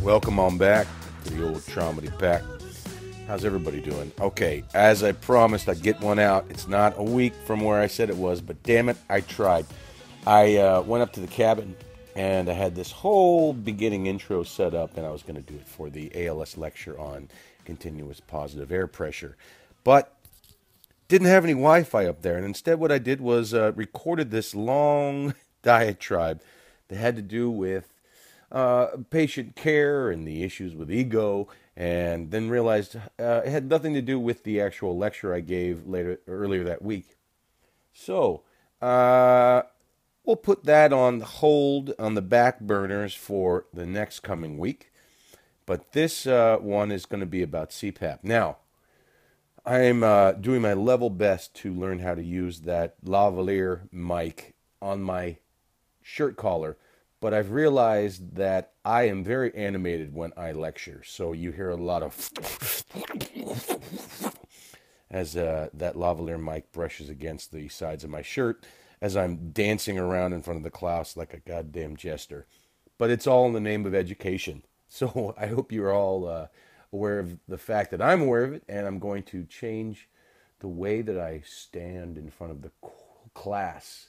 Welcome on back to the old Traumedy Pack. How's everybody doing? Okay, as I promised, I'd get one out. It's not a week from where I said it was, but damn it, I tried. I went up to the cabin, and I had this whole beginning intro set up, and I was going to do it for the ALS lecture on continuous positive air pressure. But didn't have any Wi-Fi up there, and instead what I did was recorded this long diatribe that had to do with patient care and the issues with ego, and then realized it had nothing to do with the actual lecture I gave earlier that week. So we'll put that on hold on the back burners for the next coming week. But this one is going to be about CPAP. Now, I'm doing my level best to learn how to use that lavalier mic on my shirt collar, but I've realized that I am very animated when I lecture. So you hear a lot of as that lavalier mic brushes against the sides of my shirt as I'm dancing around in front of the class like a goddamn jester. But it's all in the name of education. So I hope you're all aware of the fact that I'm aware of it, and I'm going to change the way that I stand in front of the class,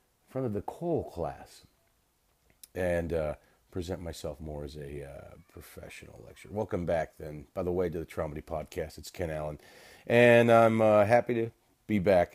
and present myself more as a professional lecturer. Welcome back, then, by the way, to the Traumedy Podcast. It's Ken Allen, and I'm happy to be back.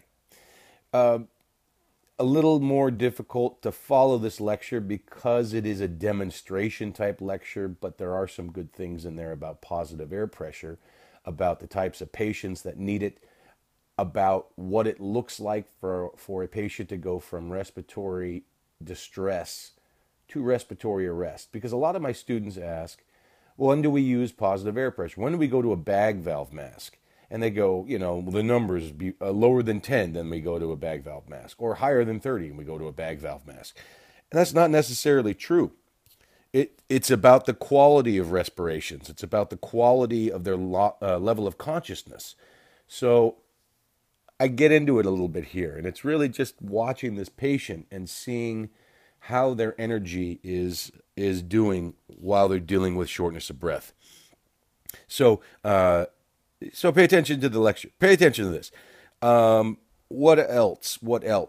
A little more difficult to follow this lecture because it is a demonstration type lecture, but there are some good things in there about positive air pressure, about the types of patients that need it, about what it looks like for a patient to go from respiratory distress to respiratory arrest. Because a lot of my students ask, well, when do we use positive air pressure? When do we go to a bag valve mask? And they go, the numbers be lower than 10, then we go to a bag valve mask, or higher than 30, and we go to a bag valve mask. And that's not necessarily true. It's about the quality of respirations. It's about the quality of their level of consciousness. So I get into it a little bit here, and it's really just watching this patient and seeing how their energy is doing while they're dealing with shortness of breath. So pay attention to the lecture. Pay attention to this. What else?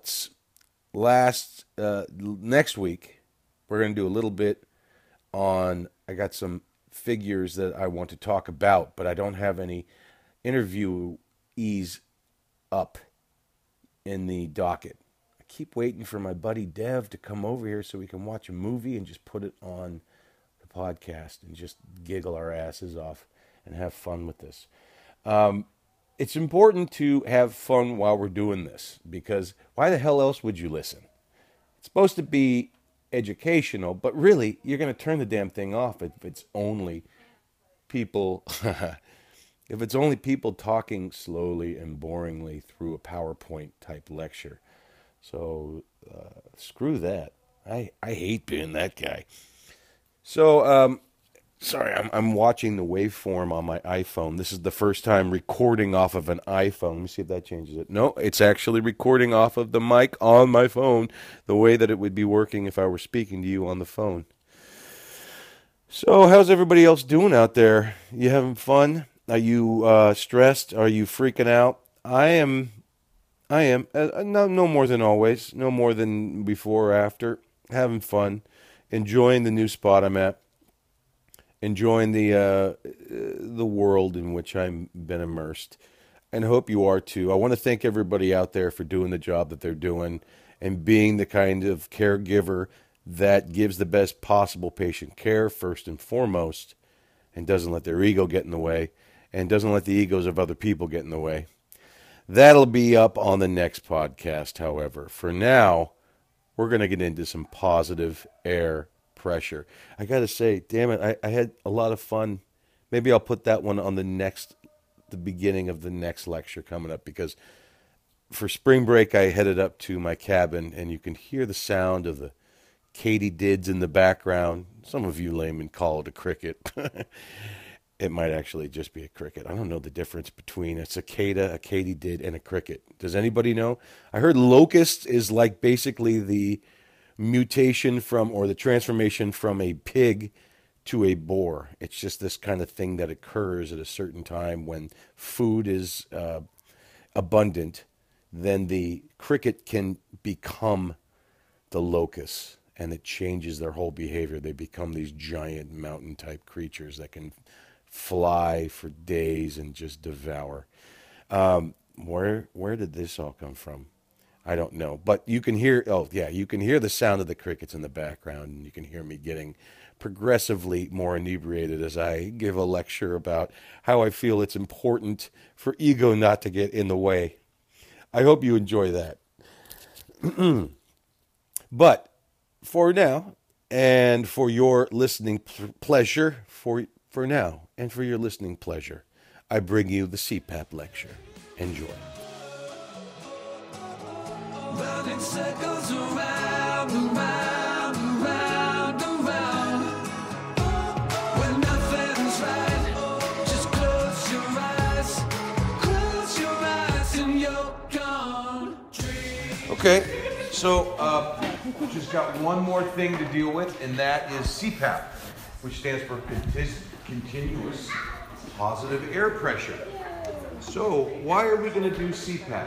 Next week, we're going to do a little bit on, I got some figures that I want to talk about, but I don't have any interviewees up in the docket. I keep waiting for my buddy Dev to come over here so we can watch a movie and just put it on the podcast and just giggle our asses off and have fun with this. It's important to have fun while we're doing this, because why the hell else would you listen? It's supposed to be educational, but really, you're going to turn the damn thing off if it's only people talking slowly and boringly through a PowerPoint type lecture. So screw that. I hate being that guy. So sorry, I'm watching the waveform on my iPhone. This is the first time recording off of an iPhone. Let me see if that changes it. No, it's actually recording off of the mic on my phone, the way that it would be working if I were speaking to you on the phone. So how's everybody else doing out there? You having fun? Are you stressed? Are you freaking out? I am. No more than always. No more than before or after. Having fun. Enjoying the new spot I'm at. Enjoying the world in which I've been immersed, and hope you are too. I want to thank everybody out there for doing the job that they're doing and being the kind of caregiver that gives the best possible patient care first and foremost, and doesn't let their ego get in the way, and doesn't let the egos of other people get in the way. That'll be up on the next podcast, however. For now, we're going to get into some positive air pressure. I got to say, damn it, I had a lot of fun. Maybe I'll put that one on the beginning of the next lecture coming up, because for spring break, I headed up to my cabin, and you can hear the sound of the katydids in the background. Some of you laymen call it a cricket. It might actually just be a cricket. I don't know the difference between a cicada, a katydid, and a cricket. Does anybody know? I heard locust is like basically the mutation from, or the transformation from a pig to a bore. It's just this kind of thing that occurs at a certain time when food is abundant. Then the cricket can become the locust, and it changes their whole behavior. They become these giant mountain type creatures that can fly for days and just devour. Where did this all come from? I don't know, but you can hear. Oh yeah, you can hear the sound of the crickets in the background, and you can hear me getting progressively more inebriated as I give a lecture about how I feel it's important for ego not to get in the way. I hope you enjoy that. But for now, and for your listening pleasure, for now, and for your listening pleasure, I bring you the CPAP lecture. Enjoy. Running circles around, around, around, around. When nothing's right, just close your eyes and you're gone. Okay. So, just got one more thing to deal with, and that is CPAP, which stands for continuous positive air pressure. So, why are we going to do CPAP?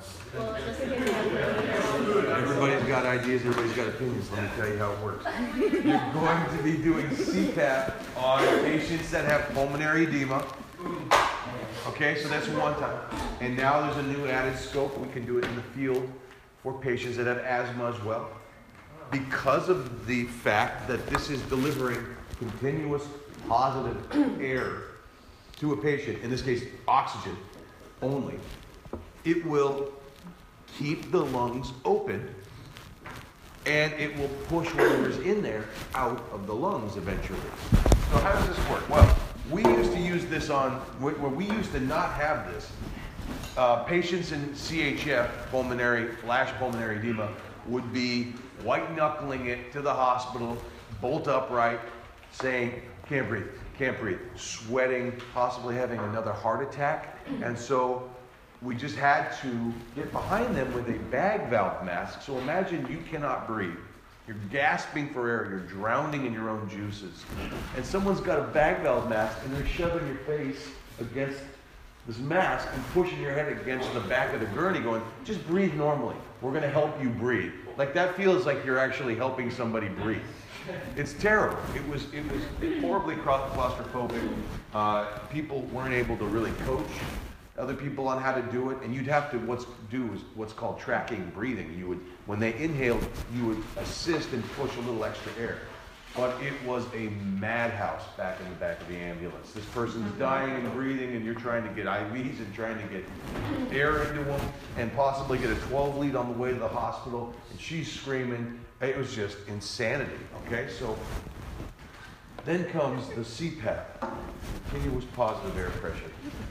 Everybody's got ideas, everybody's got opinions. Let me tell you how it works. You're going to be doing CPAP on patients that have pulmonary edema. Okay, so that's one time. And now there's a new added scope. We can do it in the field for patients that have asthma as well. Because of the fact that this is delivering continuous positive air to a patient, in this case oxygen only, it will keep the lungs open and it will push whatever's in there out of the lungs eventually. So how does this work? Well, we used to use this on, where we used to not have this. Patients in CHF, flash pulmonary edema, would be white-knuckling it to the hospital, bolt upright, saying, can't breathe, sweating, possibly having another heart attack. And so we just had to get behind them with a bag valve mask. So imagine you cannot breathe. You're gasping for air, you're drowning in your own juices. And someone's got a bag valve mask and they're shoving your face against this mask and pushing your head against the back of the gurney going, just breathe normally. We're going to help you breathe. Like that feels like you're actually helping somebody breathe. It's terrible. It was horribly claustrophobic. People weren't able to really coach other people on how to do it, and you'd have to do what's called tracking breathing. You would, when they inhaled, you would assist and push a little extra air. But it was a madhouse back in the back of the ambulance. This person's dying and breathing, and you're trying to get IVs and trying to get air into them, and possibly get a 12 lead on the way to the hospital, and she's screaming. It was just insanity, okay? So then comes the CPAP, continuous positive air pressure.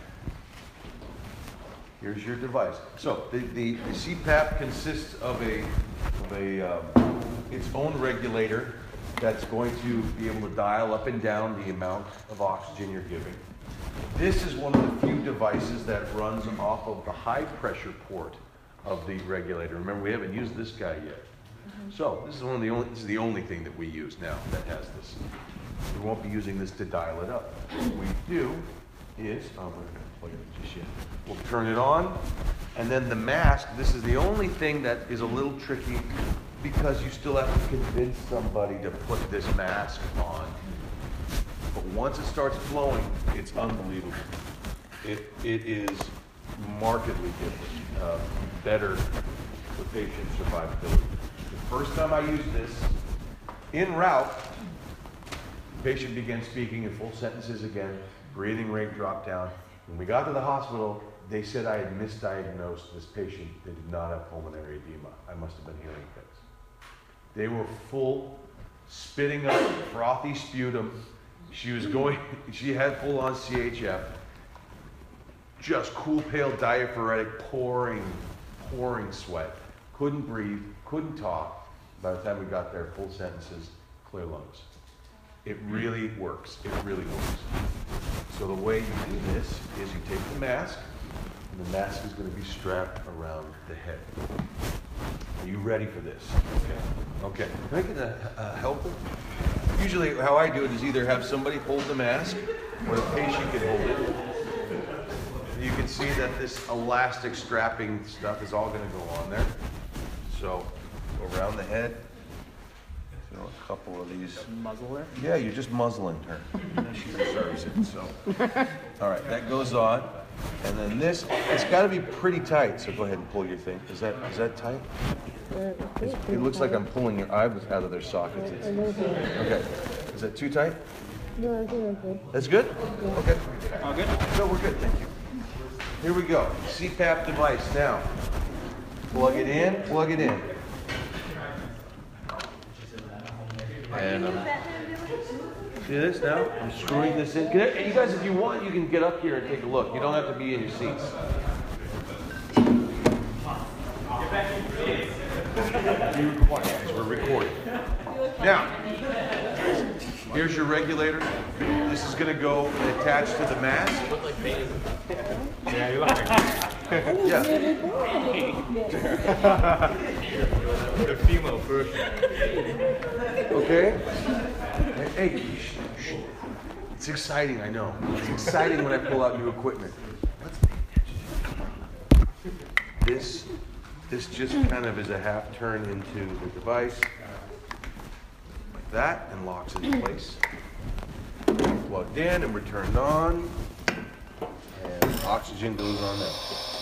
Here's your device. So the CPAP consists of its own regulator that's going to be able to dial up and down the amount of oxygen you're giving. This is one of the few devices that runs off of the high pressure port of the regulator. Remember, we haven't used this guy yet. So this is the only thing that we use now that has this. We won't be using this to dial it up. What we do is, we're not going to plug it in just yet. We'll turn it on, and then the mask, this is the only thing that is a little tricky because you still have to convince somebody to put this mask on. But once it starts flowing, it's unbelievable. It is markedly different, better for patient survivability. The first time I used this, en route, the patient began speaking in full sentences again, breathing rate dropped down. When we got to the hospital, they said I had misdiagnosed this patient. They did not have pulmonary edema. I must have been hearing things. They were full, spitting up frothy sputum. She had full on CHF. Just cool, pale, diaphoretic, pouring sweat. Couldn't breathe, couldn't talk. By the time we got there, full sentences, clear lungs. It really works. It really works. So the way you do this is you take the mask, and the mask is going to be strapped around the head. Are you ready for this? Okay. Can I get a helper? Usually how I do it is either have somebody hold the mask or the patient can hold it. You can see that this elastic strapping stuff is all going to go on there. So go around the head. You know, a couple of these. Muzzle her? Yeah, you're just muzzling her. She deserves it. So, all right, that goes on, and then this. It's got to be pretty tight. So go ahead and pull your thing. Is that tight? It looks like I'm pulling your eyes out of their sockets. Okay. Is that too tight? No, I think I'm good. That's good? Yeah. Okay. All good? No, we're good. Thank you. Here we go. CPAP device now. Plug it in. Plug it in. And see this now? I'm screwing this in. You guys, if you want, you can get up here and take a look. You don't have to be in your seats. Be required because we're recording. Now, here's your regulator. This is going to go and attach to the mask. You look like Bane. Yeah, you look like Yeah. the female version. Okay? Hey, shh. It's exciting, I know. It's exciting when I pull out new equipment. Let's pay attention. This just kind of is a half turn into the device. Like that, and locks into place. Plugged in, and we're turned on. And oxygen goes on there.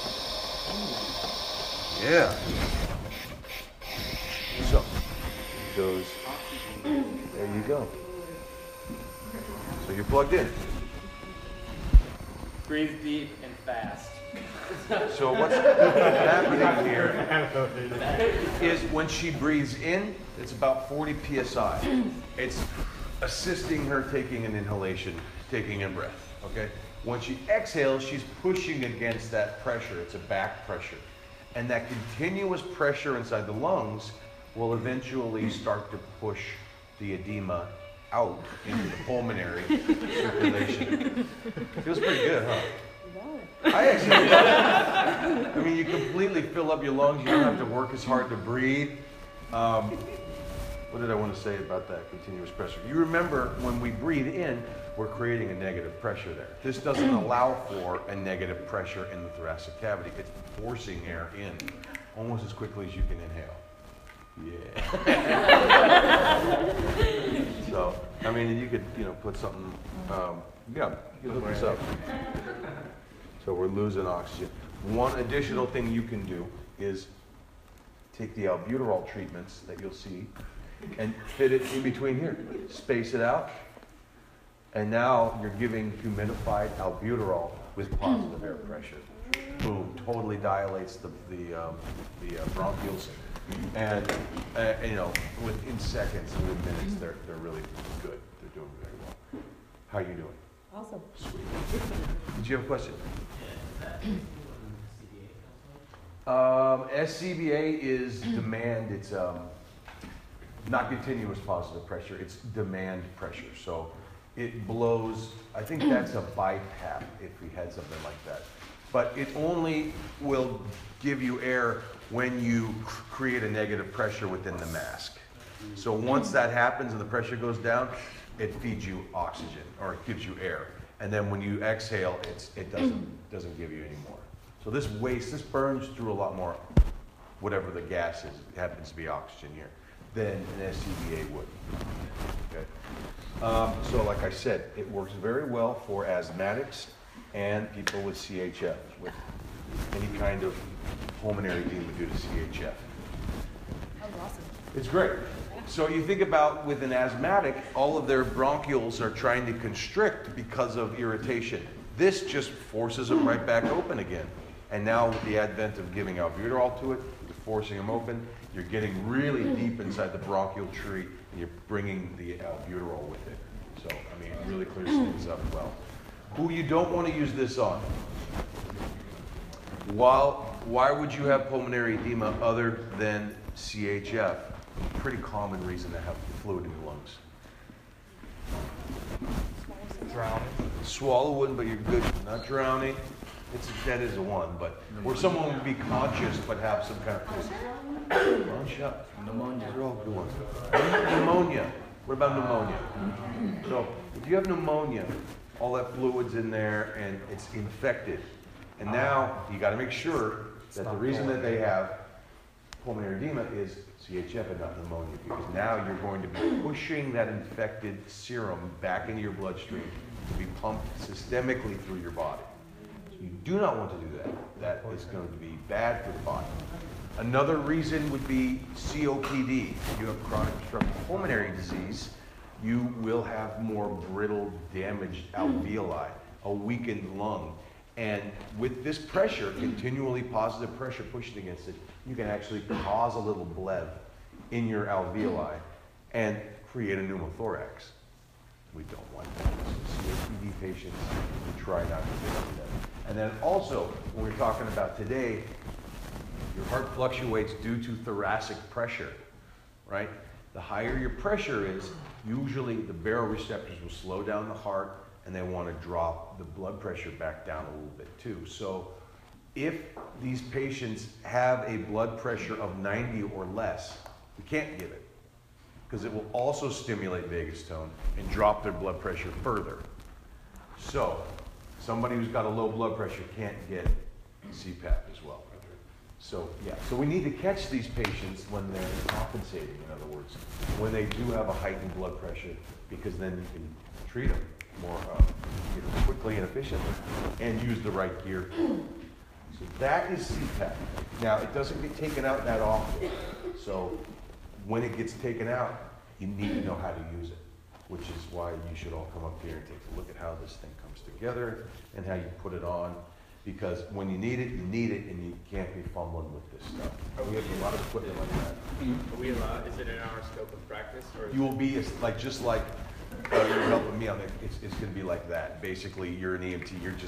Yeah. So, it goes, there you go. So you're plugged in. Breathe deep and fast. So what's happening here is when she breathes in, it's about 40 psi. It's assisting her taking an inhalation, taking a breath, okay? When she exhales, she's pushing against that pressure. It's a back pressure. And that continuous pressure inside the lungs will eventually start to push the edema out into the pulmonary circulation. Feels pretty good, huh? I actually love it. I mean, you completely fill up your lungs. You don't have to work as hard to breathe. What did I want to say about that continuous pressure? You remember when we breathe in, we're creating a negative pressure there. This doesn't allow for a negative pressure in the thoracic cavity. It's forcing air in almost as quickly as you can inhale. Yeah. So, I mean, you could, put something, yeah, you can hook this up. So we're losing oxygen. One additional thing you can do is take the albuterol treatments that you'll see and fit it in between here. Space it out. And now you're giving humidified albuterol with positive air pressure. Boom, totally dilates the bronchioles. And, within seconds, within minutes, they're really good. They're doing very well. How are you doing? Awesome. Sweet. Did you have a question? SCBA is demand. It's not continuous positive pressure. It's demand pressure. So it blows. I think that's a BiPAP if we had something like that. But it only will give you air when you create a negative pressure within the mask. So once that happens and the pressure goes down, it feeds you oxygen or it gives you air. And then when you exhale, it doesn't give you any more. So this burns through a lot more, whatever the gas is, it happens to be oxygen here, than an SCBA would. Okay. So like I said, it works very well for asthmatics and people with CHF, with any kind of pulmonary edema due to CHF. That was awesome. It's great. So you think about with an asthmatic, all of their bronchioles are trying to constrict because of irritation. This just forces them right back open again. And now with the advent of giving albuterol to it, you're forcing them open, you're getting really deep inside the bronchial tree, and you're bringing the albuterol with it. So, I mean, it really clears things up well. Who you don't want to use this on? Why would you have pulmonary edema other than CHF? Pretty common reason to have fluid in your lungs. Drowning. Swallow wouldn't, but you're good. Not drowning. That is a one, but or someone would be conscious but have some kind of gunshot. Pneumonia. They're all good ones. Pneumonia. What about pneumonia? So if you have pneumonia, all that fluid's in there and it's infected. And now you got to make sure that the reason that they have pulmonary edema is CHF and not pneumonia, because now you're going to be pushing that infected serum back into your bloodstream to be pumped systemically through your body. So you do not want to do that. That is going to be bad for the body. Another reason would be COPD. If you have chronic obstructive pulmonary disease, you will have more brittle, damaged alveoli, a weakened lung. And with this pressure, continually positive pressure pushing against it, you can actually cause a little bleb in your alveoli and create a pneumothorax. We don't want that. So COPD patients, we try not to get into that. And then also, when we're talking about today, your heart fluctuates due to thoracic pressure, right? The higher your pressure is, usually the baroreceptors will slow down the heart and they want to drop the blood pressure back down a little bit too. So if these patients have a blood pressure of 90 or less, we can't give it because it will also stimulate vagus tone and drop their blood pressure further. So somebody who's got a low blood pressure can't get CPAP as well. So yeah, so we need to catch these patients when they're compensating, in other words, when they do have a heightened blood pressure, because then you can treat them more quickly and efficiently and use the right gear. So that is CPAP. Now, it doesn't get taken out that often. So when it gets taken out, you need to know how to use it, which is why you should all come up here and take a look at how this thing comes together and how you put it on. Because when you need it, and you can't be fumbling with this stuff. We have a lot of equipment like that. Are we allowed, is it in our scope of practice? Or You will be like, just like you're helping me on it. It's going to be like that. Basically, you're an EMT.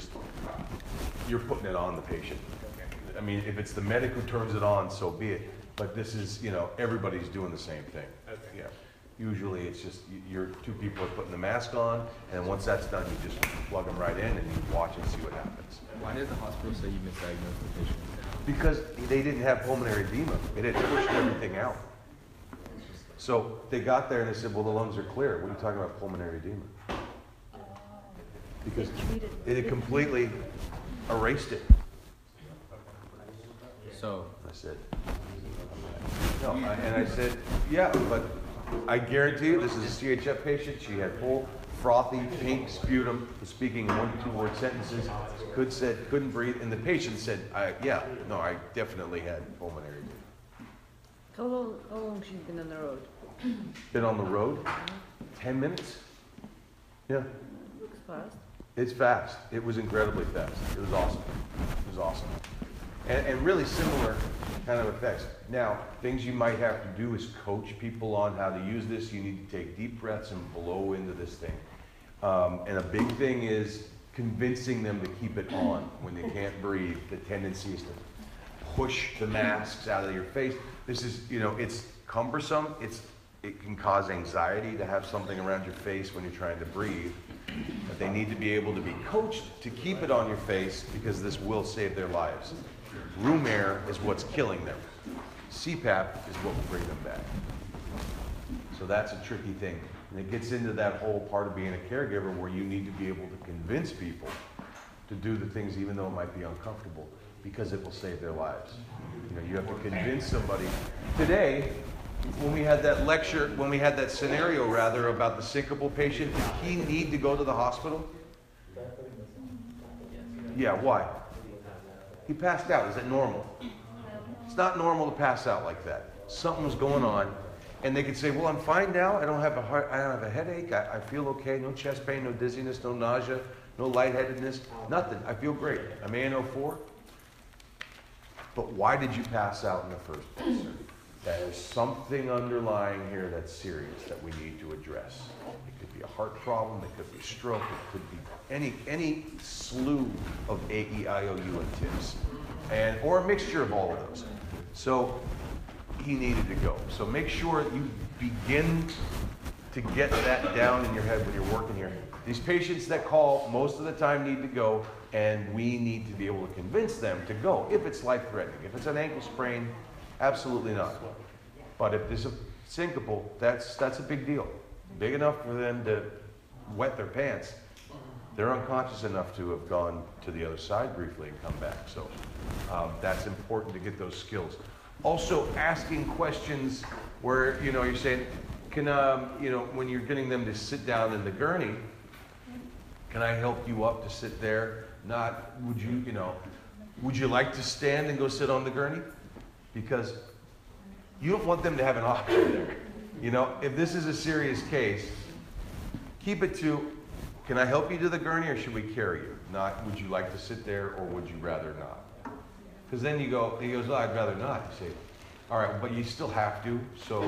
You're putting it on the patient. Okay. I mean, if it's the medic who turns it on, so be it. But this is, everybody's doing the same thing. Okay. Yeah. Usually, it's just you're two people are putting the mask on, and once that's done, you just plug them right in and you watch and see what happens. Why did the hospital say you misdiagnosed the patient? Because they didn't have pulmonary edema. It had pushed everything out. So they got there and they said, well, the lungs are clear. What are you talking about pulmonary edema? Because it had completely erased it. So I said, no. And I said, yeah, but I guarantee you this is a CHF patient. She had full frothy, pink sputum, was speaking in 1 to 2 word sentences, couldn't breathe, and the patient said, yeah, no, I definitely had pulmonary edema. How long she's been on the road? Been on the road? 10 minutes? Yeah. Looks fast. It's fast. It was incredibly fast. It was awesome. It was awesome. And really similar kind of effects. Now, things you might have to do is coach people on how to use this. You need to take deep breaths and blow into this thing. And a big thing is convincing them to keep it on when they can't breathe. The tendency is to push the masks out of your face. This is, it's cumbersome. It can cause anxiety to have something around your face when you're trying to breathe. But they need to be able to be coached to keep it on your face because this will save their lives. Room air is what's killing them. CPAP is what will bring them back. So that's a tricky thing. And it gets into that whole part of being a caregiver where you need to be able to convince people to do the things even though it might be uncomfortable because it will save their lives. You have to convince somebody. Today, when we had that lecture, when we had that scenario rather about the syncopal patient, did he need to go to the hospital? Yeah, why? He passed out. Is it normal? It's not normal to pass out like that. Something was going on, and they could say, "Well, I'm fine now. I don't have a headache. I feel okay. No chest pain, no dizziness, no nausea, no lightheadedness, nothing. I feel great. I'm ANO4." But why did you pass out in the first place, sir? There's something underlying here that's serious that we need to address. It could be a heart problem, it could be stroke, it could be any slew of AEIOU and TIPS, or a mixture of all of those. So he needed to go. So make sure you begin to get that down in your head when you're working here. These patients that call most of the time need to go, and we need to be able to convince them to go if it's life-threatening. If it's an ankle sprain, absolutely not. But if there's a syncopal, that's a big deal. big enough for them to wet their pants. They're unconscious enough to have gone to the other side briefly and come back. So that's important to get those skills. Also, asking questions where, you're saying, can, when you're getting them to sit down in the gurney, can I help you up to sit there? Not, would you like to stand and go sit on the gurney? Because you don't want them to have an option there. If this is a serious case, keep it to, can I help you to the gurney or should we carry you? Not, would you like to sit there or would you rather not? Because then he goes, oh, I'd rather not. You say, all right, but you still have to, so,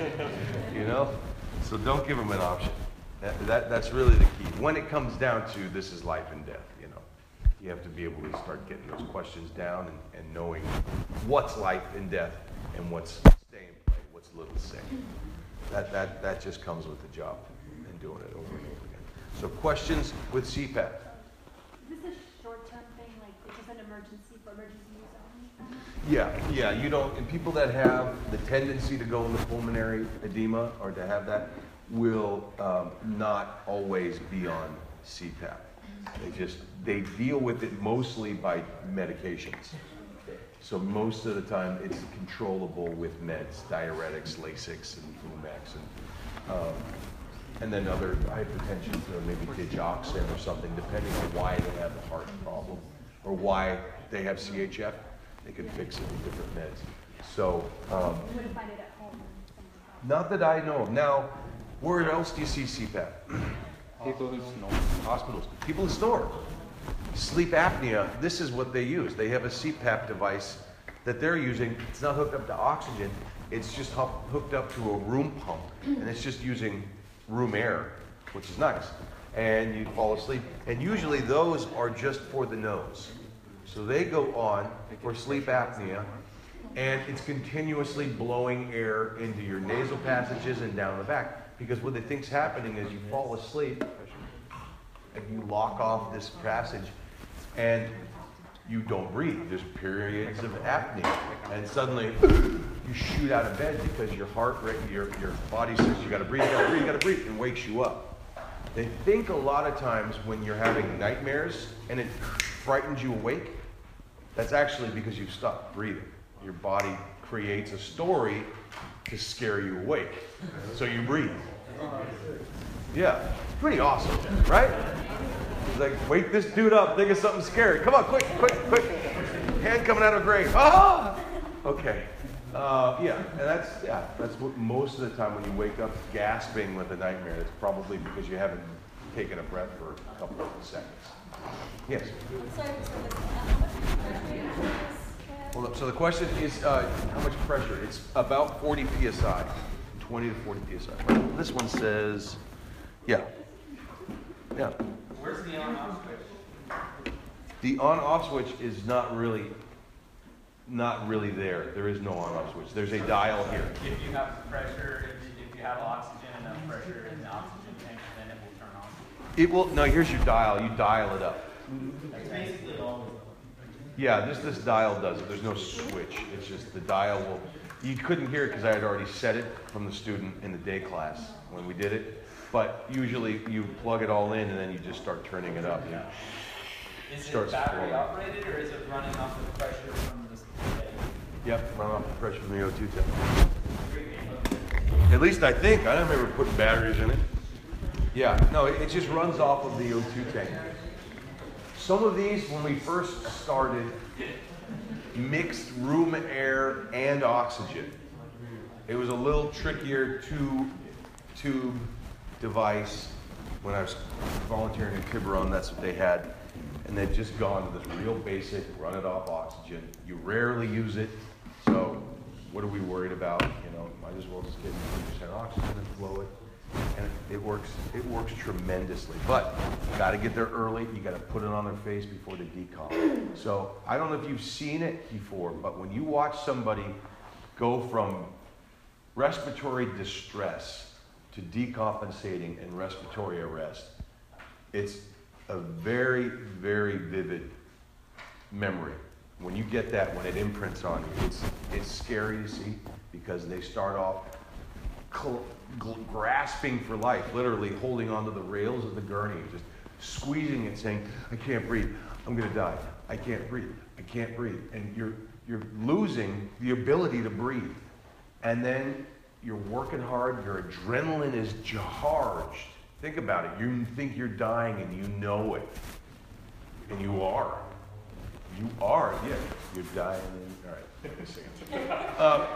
so don't give them an option. That's really the key. When it comes down to this is life and death, you have to be able to start getting those questions down and knowing what's life and death and what's stay and play, what's little sick. That just comes with the job and doing it over and over again. So questions with CPAP. Is this a short-term thing, like it's just an emergency for emergency use only? Yeah, you don't, and people that have the tendency to go into pulmonary edema or to have that will not always be on CPAP. They deal with it mostly by medications. So most of the time it's controllable with meds, diuretics, Lasix, and Flumax, and then other hypertension, or maybe digoxin or something, depending on why they have a heart problem or why they have CHF. They can fix it with different meds. So, You wouldn't find it at home. not that I know of. Now, where else do you see CPAP? People who snore. Hospitals. People who snore. Sleep apnea, this is what they use. They have a CPAP device that they're using. It's not hooked up to oxygen. It's just hooked up to a room pump. And it's just using room air, which is nice. And you fall asleep. And usually those are just for the nose. So they go on for sleep apnea, and it's continuously blowing air into your nasal passages and down the back. Because what they think's happening is you fall asleep, and you lock off this passage, and you don't breathe. There's periods of apnea, and suddenly you shoot out of bed because your heart rate, your body says you got to breathe, you got to breathe, and wakes you up. They think a lot of times when you're having nightmares and it frightens you awake, that's actually because you've stopped breathing. Your body creates a story to scare you awake, so you breathe. Yeah, it's pretty awesome, right? It's like, wake this dude up, think of something scary. Come on, quick. Hand coming out of grave. Ah! Okay. And that's what most of the time when you wake up gasping with a nightmare, it's probably because you haven't taken a breath for a couple of seconds. Yes? Sorry, how much pressure is Hold up. So the question is how much pressure? It's about 40 psi, 20 to 40 psi. This one says, yeah. Where's the on-off switch? The on-off switch is not really there. There is no on-off switch. There's a dial here. If you have pressure, if you have oxygen, enough pressure in the oxygen tank, then it will turn on. It will. No, here's your dial. You dial it up. That's basically all. Yeah, just this dial does it. There's no switch. It's just the dial will. You couldn't hear it because I had already set it from the student in the day class when we did it. But usually you plug it all in and then you just start turning it up. Is Starts it battery flowing. operated or is it running off the pressure from the tank? Yep, run off the pressure from the O2 tank. At least I think. I don't remember putting batteries in it. Yeah, no, it just runs off of the O2 tank. Some of these, when we first started, mixed room air and oxygen. It was a little trickier tube device. When I was volunteering at Tiburon, that's what they had. And they've just gone to this real basic, run it off oxygen. You rarely use it, so what are we worried about? Might as well just get 100% oxygen and blow it. And it works tremendously. But you got to get there early. You got to put it on their face before they decomp. So I don't know if you've seen it before, but when you watch somebody go from respiratory distress to decompensating and respiratory arrest, it's a very, very vivid memory. When you get that, when it imprints on you, it's scary to see because they start off grasping for life, literally holding onto the rails of the gurney, just squeezing it, saying, I can't breathe, I'm gonna die, I can't breathe, I can't breathe. And you're losing the ability to breathe. And then you're working hard, your adrenaline is charged. Think about it, you think you're dying and you know it. And you are. You are, yeah. You're dying and, all right,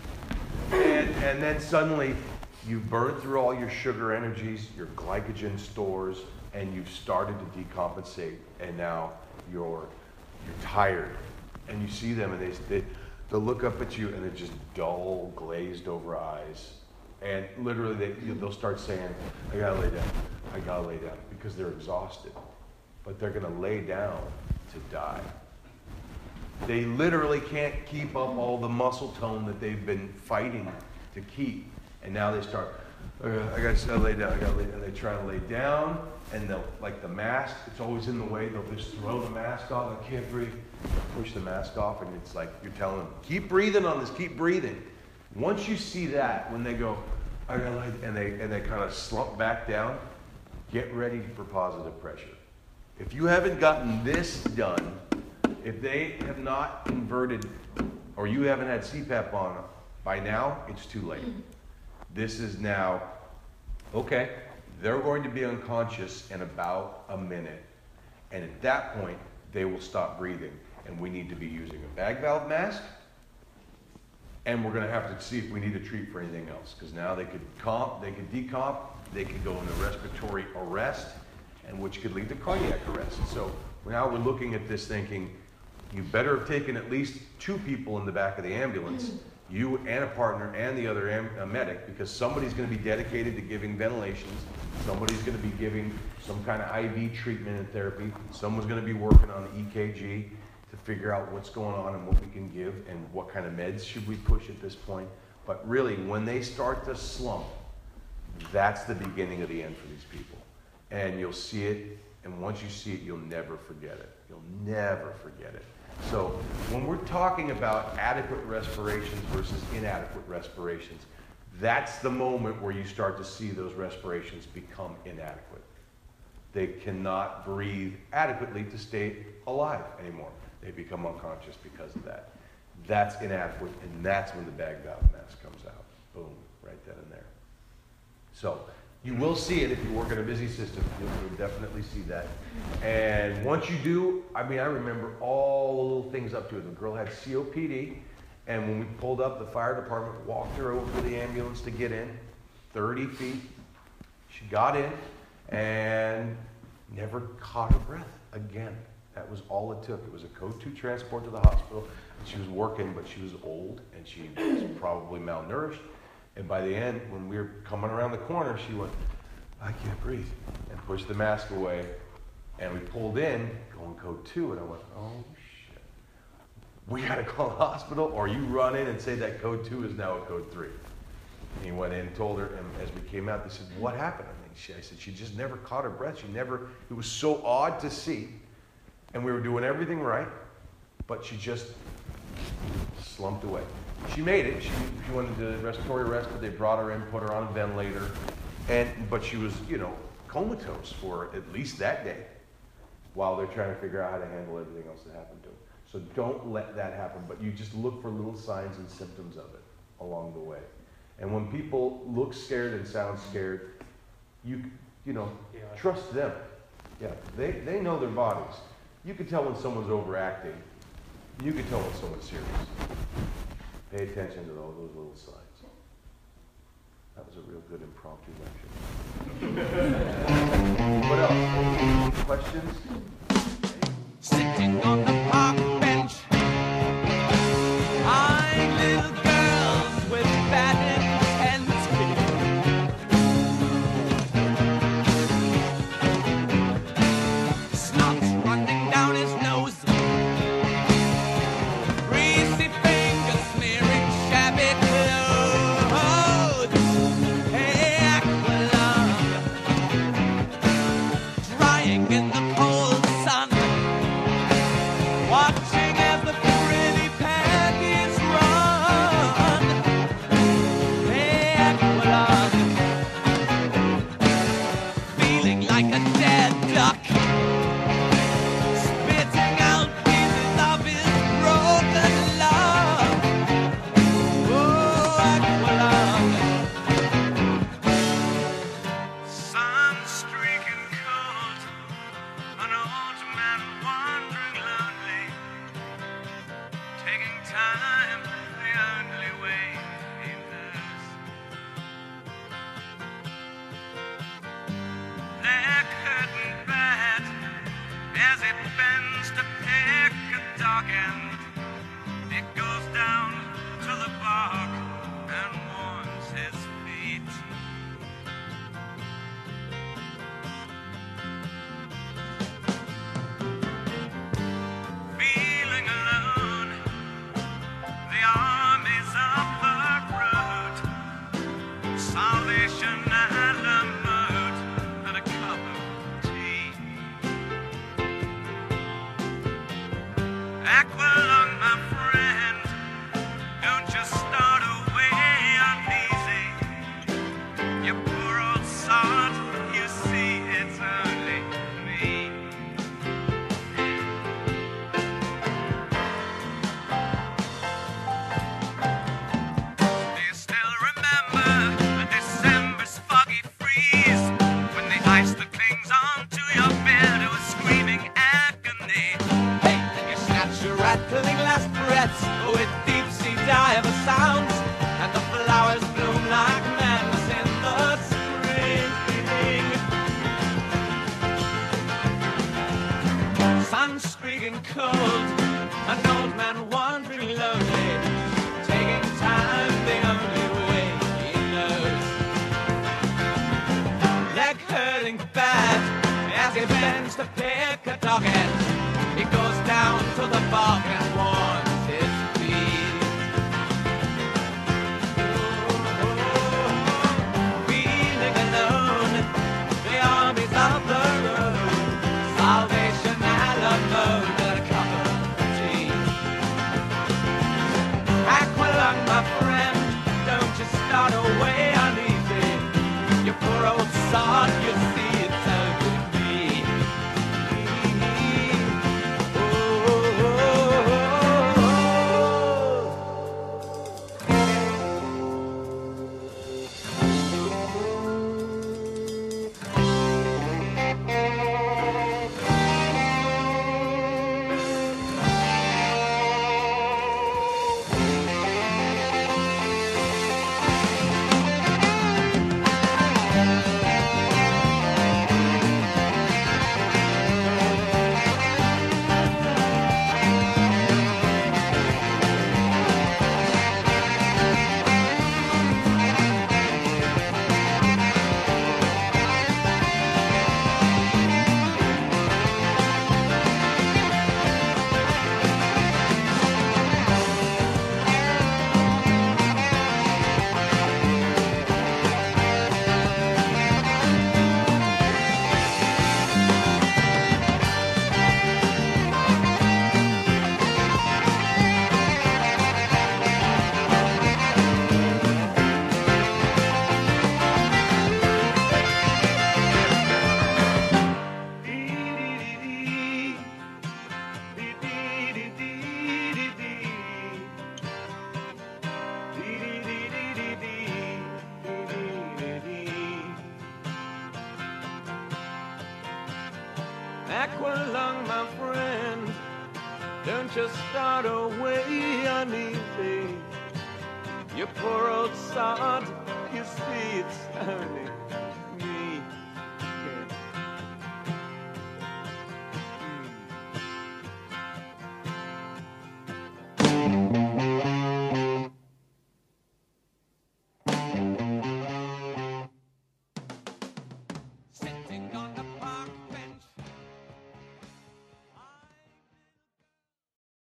and then suddenly you've burned through all your sugar energies, your glycogen stores, and you've started to decompensate, and now you're tired. And you see them, and they'll look up at you, and they're just dull, glazed over eyes. And literally, they'll start saying, I gotta lay down, because they're exhausted. But they're gonna lay down to die. They literally can't keep up all the muscle tone that they've been fighting to keep. And now they start, I gotta lay down, and they try to lay down, and they'll, like the mask, it's always in the way, they'll just throw the mask off, I can't breathe, push the mask off, and it's like, you're telling them, keep breathing on this, keep breathing. Once you see that, when they go, I gotta lay, and they kind of slump back down, get ready for positive pressure. If you haven't gotten this done, if they have not converted, or you haven't had CPAP on by now, it's too late. This is now, okay, they're going to be unconscious in about a minute. And at that point, they will stop breathing. And we need to be using a bag valve mask. And we're going to have to see if we need to treat for anything else. Because now they could comp, they could decomp, they could go into respiratory arrest, and which could lead to cardiac arrest. And so now we're looking at this thinking, you better have taken at least 2 people in the back of the ambulance, you and a partner and the other medic, because somebody's going to be dedicated to giving ventilations, somebody's going to be giving some kind of IV treatment and therapy, someone's going to be working on the EKG to figure out what's going on and what we can give and what kind of meds should we push at this point. But really, when they start to slump, that's the beginning of the end for these people. And you'll see it, and once you see it, you'll never forget it. You'll never forget it. So when we're talking about adequate respirations versus inadequate respirations, that's the moment where you start to see those respirations become inadequate. They cannot breathe adequately to stay alive anymore. They become unconscious because of that. That's inadequate, and that's when the bag valve mask comes out. Boom, right then and there. So you will see it if you work in a busy system. You'll definitely see that. And once you do, I mean, I remember all the little things up to it. The girl had COPD, and when we pulled up, the fire department walked her over to the ambulance to get in, 30 feet. She got in and never caught her breath again. That was all it took. It was a code 2 transport to the hospital. And she was working, but she was old, and she was probably malnourished. And by the end, when we were coming around the corner, she went, I can't breathe, and pushed the mask away. And we pulled in, going code 2, and I went, oh shit. We gotta call the hospital, or you run in and say that code 2 is now a code 3. And he went in and told her, and as we came out, they said, what happened? I said, she just never caught her breath. It was so odd to see. And we were doing everything right, but she just slumped away. She made it. She went into respiratory arrest, but they brought her in, put her on a ventilator, but she was, comatose for at least that day while they're trying to figure out how to handle everything else that happened to her. So don't let that happen, but you just look for little signs and symptoms of it along the way. And when people look scared and sound scared, trust them. Yeah, they know their bodies. You can tell when someone's overacting. You can tell when someone's serious. Pay attention to all those little signs. That was a real good impromptu lecture. What else? Questions? Sitting on the park bench, eyeing little girls with bad intent. Snot running down his nose, greasy fingers smearing shabby clothes. Hey, Aqualung, drying in the cold sun. like a dead duck, spitting out pieces of his broken love. Oh, Aqualung. Sun streaking cold, an old man wandering lonely, taking time the only way he knows. They're curtain bad as it bends to pick a dog end. It goes down to the bog and warms his feet. Feeling alone, the armies of the road, salvation and a mood and a cup of tea. Aqualung, my friend, don't just start away uneasy. You poor old sod, you see it's only me. Do you still remember a December's foggy freeze, when the ice that clings onto your beard was screaming agony? Hey, and you snatch your rattling last breaths with deep-sea diver sounds, and the flowers bloom like madness in the spring. Sun streaking cold, an old man wandering lonely, taking time the only way he knows. Leg hurting bad as he bends to pick a dog end. He goes down to the bog and warms his feet. Feeling alone, the armies of the road, salvation and a mode and a cup of tea. Aqualung, my friend, don't you start away uneasy. You poor old sod, you see it's only me. Oh, oh, oh, Aqualung, my friend, don't just start away uneasy. You poor old sod, you see it's only